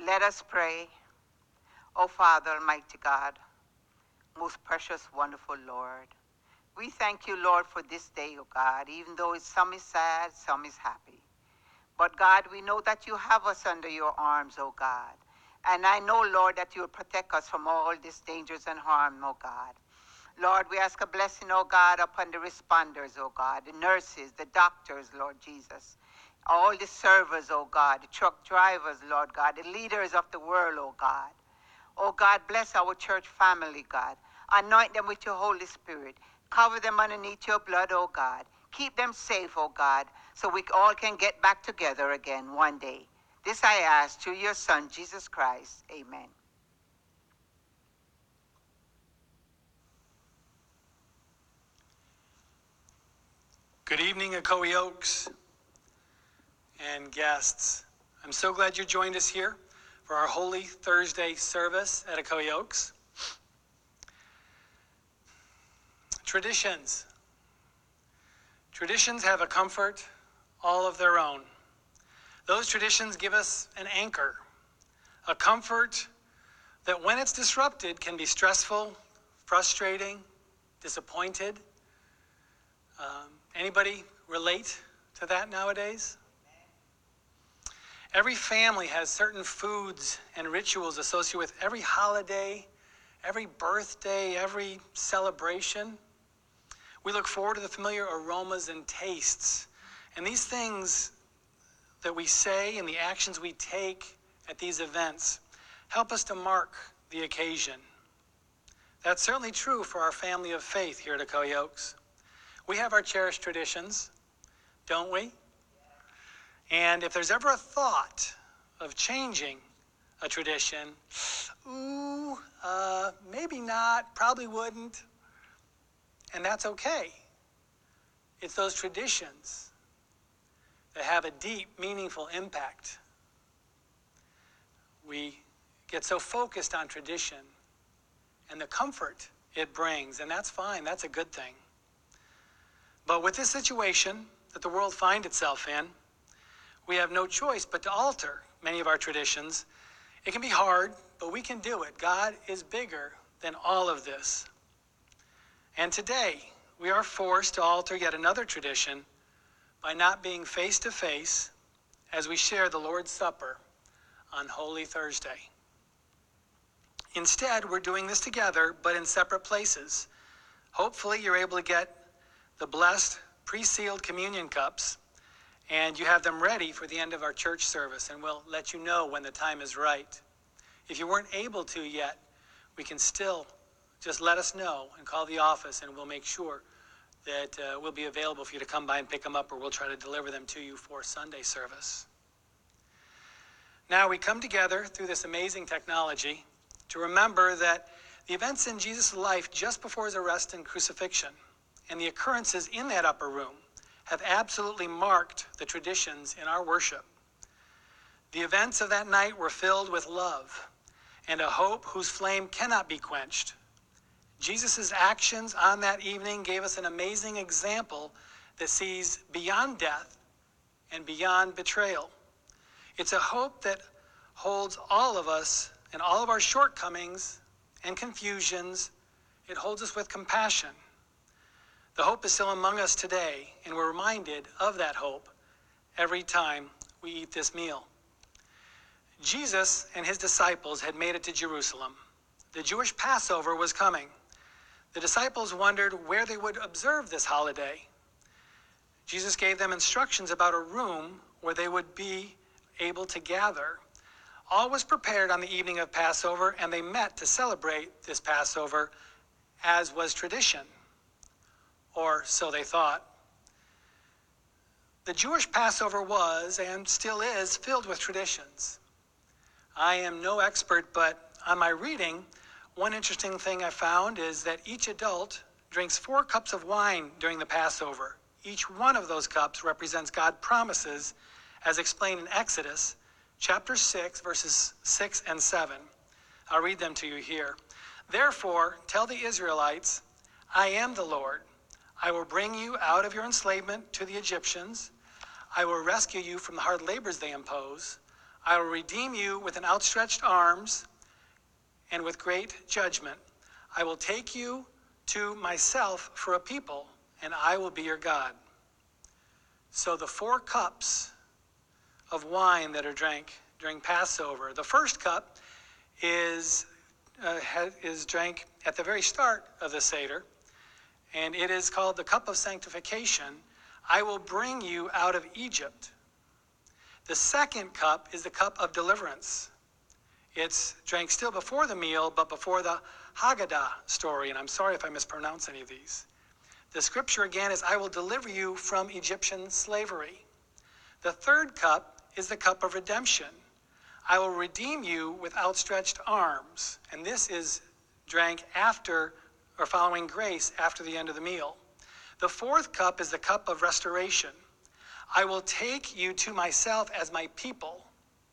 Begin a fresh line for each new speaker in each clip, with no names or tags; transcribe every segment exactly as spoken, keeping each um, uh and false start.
Let us pray. O Father, Almighty God, most precious, wonderful Lord, we thank you, Lord, for this day, O God, even though it's, some is sad, some is happy. But God, we know that you have us under your arms, O God. And I know, Lord, that you will protect us from all these dangers and harm, O God. Lord, we ask a blessing, O God, upon the responders, O God, the nurses, the doctors, Lord Jesus, all the servers, O God, the truck drivers, Lord God, the leaders of the world, O God. Oh God, bless our church family, God. Anoint them with your Holy Spirit. Cover them underneath your blood, oh God. Keep them safe, oh God, so we all can get back together again one day. This I ask through your Son, Jesus Christ. Amen.
Good evening, Ocoee Oaks and guests. I'm so glad you joined us here for our Holy Thursday service at Ocoee Oaks. Traditions. Traditions have a comfort all of their own. Those traditions give us an anchor, a comfort that when it's disrupted can be stressful, frustrating, disappointed. Um, anybody relate to that nowadays? Every family has certain foods and rituals associated with every holiday, every birthday, every celebration. We look forward to the familiar aromas and tastes. And these things that we say and the actions we take at these events help us to mark the occasion. That's certainly true for our family of faith here at Ocoee Oaks. We have our cherished traditions, don't we? And if there's ever a thought of changing a tradition, ooh, uh, maybe not, probably wouldn't, and that's okay. It's those traditions that have a deep, meaningful impact. We get so focused on tradition and the comfort it brings, and that's fine, that's a good thing. But with this situation that the world finds itself in, we have no choice but to alter many of our traditions. It can be hard, but we can do it. God is bigger than all of this. And today, we are forced to alter yet another tradition by not being face to face as we share the Lord's Supper on Holy Thursday. Instead, we're doing this together, but in separate places. Hopefully, you're able to get the blessed, pre-sealed communion cups, and you have them ready for the end of our church service, and we'll let you know when the time is right. If you weren't able to yet, we can still just let us know and call the office, and we'll make sure that uh, we'll be available for you to come by and pick them up, or we'll try to deliver them to you for Sunday service. Now we come together through this amazing technology to remember that the events in Jesus' life just before his arrest and crucifixion and the occurrences in that upper room have absolutely marked the traditions in our worship. The events of that night were filled with love and a hope whose flame cannot be quenched. Jesus' actions on that evening gave us an amazing example that sees beyond death and beyond betrayal. It's a hope that holds all of us and all of our shortcomings and confusions. It holds us with compassion. The hope is still among us today, and we're reminded of that hope every time we eat this meal. Jesus and his disciples had made it to Jerusalem. The Jewish Passover was coming. The disciples wondered where they would observe this holiday. Jesus gave them instructions about a room where they would be able to gather. All was prepared on the evening of Passover, and they met to celebrate this Passover as was tradition. Or so they thought. The Jewish Passover was, and still is, filled with traditions. I am no expert, but on my reading, one interesting thing I found is that each adult drinks four cups of wine during the Passover. Each one of those cups represents God's promises as explained in Exodus chapter six, verses six and seven. I'll read them to you here. Therefore, tell the Israelites, I am the Lord. I will bring you out of your enslavement to the Egyptians. I will rescue you from the hard labors they impose. I will redeem you with an outstretched arms and with great judgment. I will take you to myself for a people, and I will be your God. So the four cups of wine that are drank during Passover. The first cup is, uh, is drank at the very start of the Seder, and it is called the cup of sanctification. I will bring you out of Egypt. The second cup is the cup of deliverance. It's drank still before the meal, but before the Haggadah story, and I'm sorry if I mispronounce any of these. The scripture again is, I will deliver you from Egyptian slavery. The third cup is the cup of redemption. I will redeem you with outstretched arms. And this is drank after or following grace after the end of the meal. The fourth cup is the cup of restoration. I will take you to myself as my people.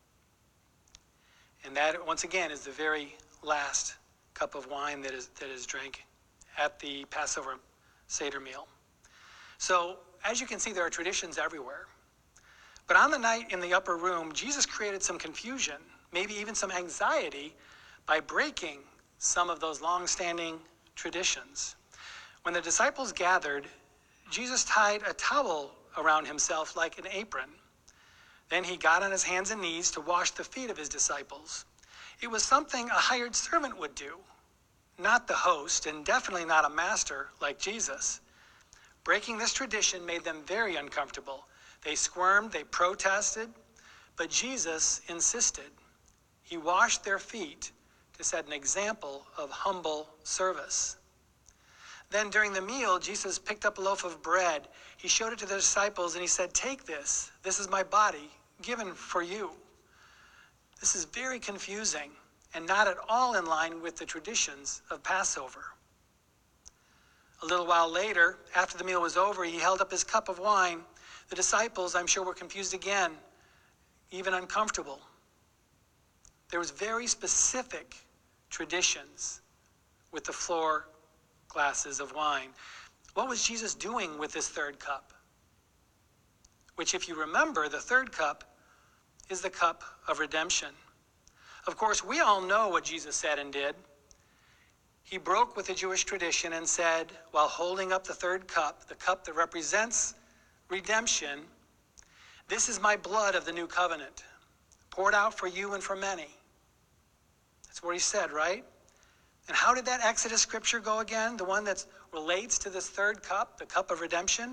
And that, once again, is the very last cup of wine that is that is drank at the Passover Seder meal. So, as you can see, there are traditions everywhere. But on the night in the upper room, Jesus created some confusion, maybe even some anxiety, by breaking some of those long-standing traditions. When the disciples gathered, Jesus tied a towel around himself like an apron. Then he got on his hands and knees to wash the feet of his disciples. It was something a hired servant would do, not the host, and definitely not a master like Jesus. Breaking this tradition made them very uncomfortable. They squirmed, they protested, but Jesus insisted. He washed their feet to set an example of humble service. Then during the meal, Jesus picked up a loaf of bread. He showed it to the disciples and he said, take this. This is my body given for you. This is very confusing and not at all in line with the traditions of Passover. A little while later, after the meal was over, he held up his cup of wine. The disciples, I'm sure, were confused again, even uncomfortable. There was very specific traditions with the floor glasses of wine. What was Jesus doing with this third cup? Which, if you remember, the third cup is the cup of redemption. Of course, we all know what Jesus said and did. He broke with the Jewish tradition and said, while holding up the third cup, the cup that represents redemption, this is my blood of the new covenant, poured out for you and for many. That's what he said, right? And how did that Exodus scripture go again? The one that relates to this third cup, the cup of redemption?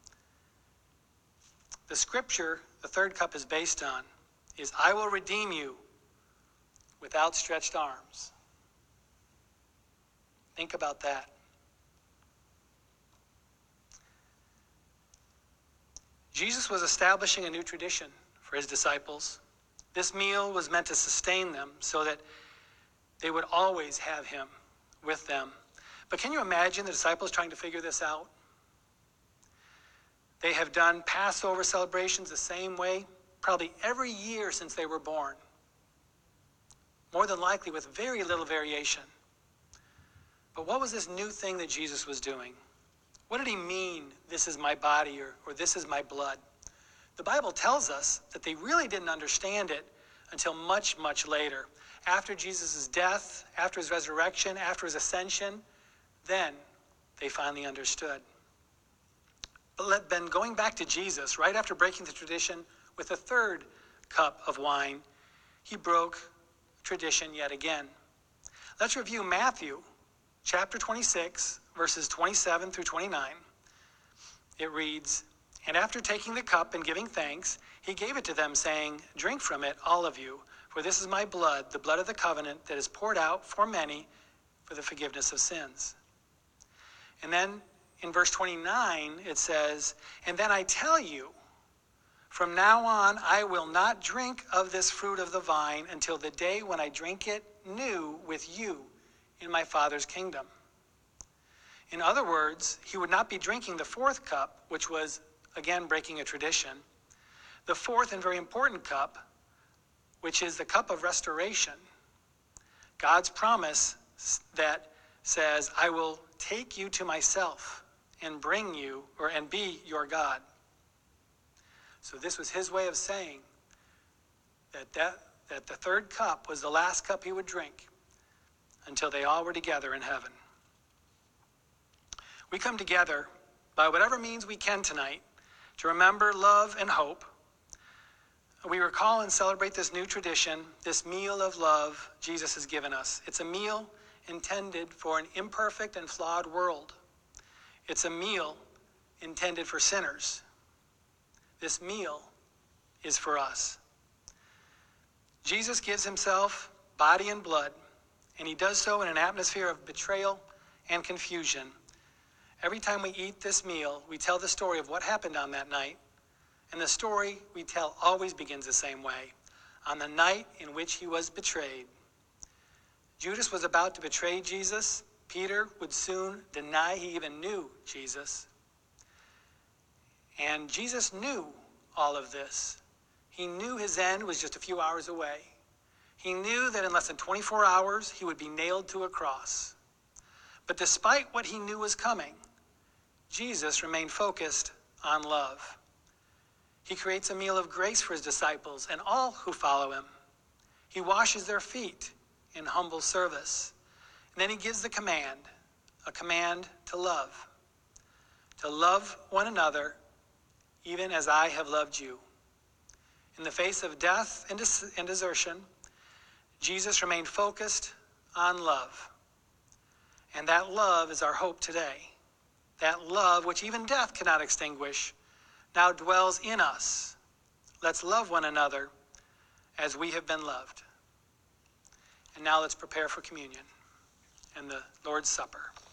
The scripture the third cup is based on is, I will redeem you with outstretched arms. Think about that. Jesus was establishing a new tradition for his disciples. This meal was meant to sustain them so that they would always have him with them. But can you imagine the disciples trying to figure this out? They have done Passover celebrations the same way probably every year since they were born. More than likely with very little variation. But what was this new thing that Jesus was doing? What did he mean, this is my body, or, or this is my blood? The Bible tells us that they really didn't understand it until much, much later. After Jesus' death, after his resurrection, after his ascension, then they finally understood. But then going back to Jesus, right after breaking the tradition with a third cup of wine, he broke tradition yet again. Let's review Matthew chapter twenty-six, verses twenty-seven through twenty-nine. It reads, and after taking the cup and giving thanks, he gave it to them, saying, drink from it, all of you, for this is my blood, the blood of the covenant that is poured out for many for the forgiveness of sins. And then in verse twenty-nine, it says, and then I tell you, from now on, I will not drink of this fruit of the vine until the day when I drink it new with you in my Father's kingdom. In other words, he would not be drinking the fourth cup, which was, again, breaking a tradition. The fourth and very important cup, which is the cup of restoration. God's promise that says, I will take you to myself and bring you, or and be your God. So this was his way of saying that, that, that the third cup was the last cup he would drink until they all were together in heaven. We come together by whatever means we can tonight to remember, love, and hope. We recall and celebrate this new tradition, this meal of love Jesus has given us. It's a meal intended for an imperfect and flawed world. It's a meal intended for sinners. This meal is for us. Jesus gives himself body and blood, and he does so in an atmosphere of betrayal and confusion. Every time we eat this meal, we tell the story of what happened on that night, and the story we tell always begins the same way. On the night in which he was betrayed, Judas was about to betray Jesus. Peter would soon deny he even knew Jesus. And Jesus knew all of this. He knew his end was just a few hours away. He knew that in less than twenty-four hours, he would be nailed to a cross. But despite what he knew was coming, Jesus remained focused on love. He creates a meal of grace for his disciples and all who follow him. He washes their feet in humble service. And then he gives the command, a command to love. To love one another, even as I have loved you. In the face of death and, des- and desertion, Jesus remained focused on love. And that love is our hope today. That love, which even death cannot extinguish, now dwells in us. Let's love one another as we have been loved. And now let's prepare for communion and the Lord's Supper.